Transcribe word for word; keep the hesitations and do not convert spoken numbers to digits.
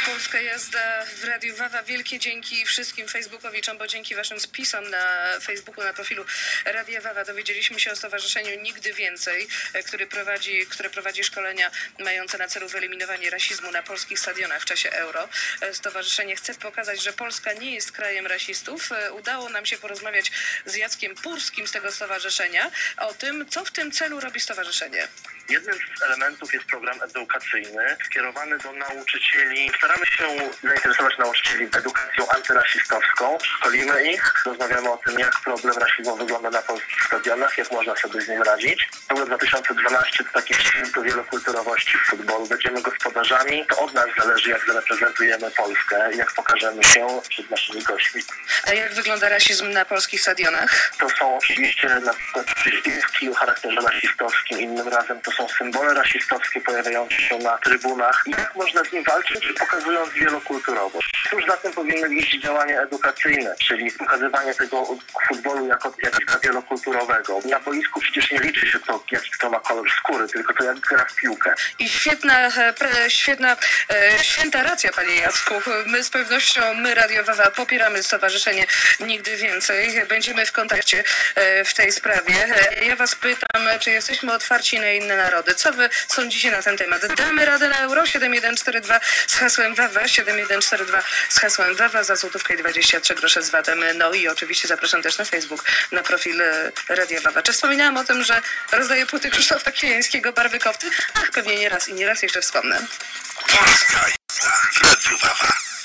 Polska jazda w Radiu Wawa. Wielkie dzięki wszystkim facebookowiczom, bo dzięki waszym spisom na Facebooku, na profilu Radia Wawa dowiedzieliśmy się o stowarzyszeniu Nigdy Więcej, który prowadzi, które prowadzi szkolenia mające na celu wyeliminowanie rasizmu na polskich stadionach w czasie Euro. Stowarzyszenie chce pokazać, że Polska nie jest krajem rasistów. Udało nam się porozmawiać z Jackiem Purskim z tego stowarzyszenia o tym, co w tym celu robi stowarzyszenie. Jednym z elementów jest program edukacyjny skierowany do nauczycieli. Staramy się zainteresować nauczycieli edukacją antyrasistowską. Szkolimy ich, rozmawiamy o tym, jak problem rasizmu wygląda na polskich stadionach, jak można sobie z nim radzić. Euro dwa tysiące dwanaście to takie święto wielokulturowości w futbolu. Będziemy gospodarzami. To od nas zależy, jak zareprezentujemy Polskę i jak pokażemy się przed naszymi gośćmi. A jak wygląda rasizm na polskich stadionach? To są oczywiście na przykład przyśpiewki o charakterze rasistowskim, innym razem to są symbole rasistowskie pojawiające się na trybunach. I jak można z nim walczyć, pokazując wielokulturowość. Cóż za tym powinny iść działania edukacyjne, czyli pokazywanie tego futbolu jako jakiego wielokulturowego. Na boisku przecież nie liczy się to, jaki kto ma kolor skóry, tylko to jak gra w piłkę. I świetna, pre, świetna, e, święta racja, panie Jacku. My z pewnością, my Radio Wawa popieramy stowarzyszenie Nigdy Więcej. Będziemy w kontakcie e, w tej sprawie. E, ja was pytam, czy jesteśmy otwarci na inne narody? Co wy sądzicie na ten temat? Damy radę na euro? siedem jeden cztery dwa z hasłem Wawa, siedem jeden cztery dwa z hasłem Wawa, za złotówkę i dwadzieścia trzy grosze z vatem. No i oczywiście zapraszam też na Facebook, na profil Radia Wawa. Czy wspominałam o tym, że rozdaję płyty Krzysztofa Kiliańskiego, Barwy Kofty? Ach, pewnie nie raz i nie raz jeszcze wspomnę. Polska jazda w Radiu Wawa.